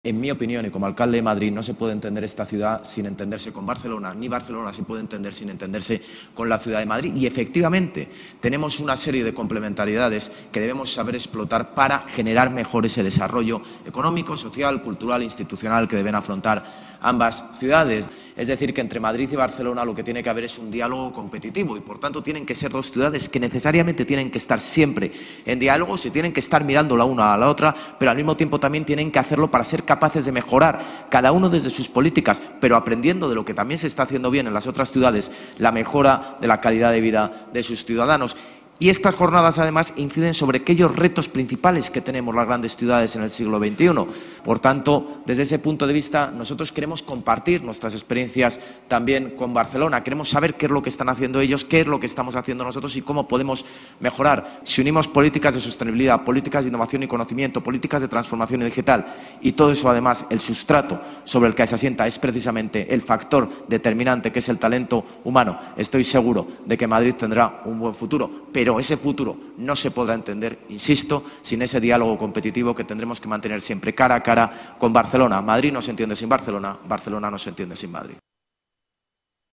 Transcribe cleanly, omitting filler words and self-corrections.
en mi opinión y como alcalde de Madrid, no se puede entender esta ciudad sin entenderse con Barcelona, ni Barcelona se puede entender sin entenderse con la ciudad de Madrid. Y efectivamente tenemos una serie de complementariedades que debemos saber explotar para generar mejor ese desarrollo económico, social, cultural, institucional que deben afrontar ambas ciudades. Es decir, que entre Madrid y Barcelona lo que tiene que haber es un diálogo competitivo y, por tanto, tienen que ser dos ciudades que necesariamente tienen que estar siempre en diálogo, se tienen que estar mirando la una a la otra, pero al mismo tiempo también tienen que hacerlo para ser capaces de mejorar, cada uno desde sus políticas, pero aprendiendo de lo que también se está haciendo bien en las otras ciudades, la mejora de la calidad de vida de sus ciudadanos. Y estas jornadas, además, inciden sobre aquellos retos principales que tenemos las grandes ciudades en el siglo XXI. Por tanto, desde ese punto de vista, nosotros queremos compartir nuestras experiencias también con Barcelona. Queremos saber qué es lo que están haciendo ellos, qué es lo que estamos haciendo nosotros y cómo podemos mejorar. Si unimos políticas de sostenibilidad, políticas de innovación y conocimiento, políticas de transformación digital y todo eso, además, el sustrato sobre el que se asienta es precisamente el factor determinante que es el talento humano, estoy seguro de que Madrid tendrá un buen futuro. Pero ese futuro no se podrá entender, insisto, sin ese diálogo competitivo que tendremos que mantener siempre cara a cara con Barcelona. Madrid no se entiende sin Barcelona, Barcelona no se entiende sin Madrid.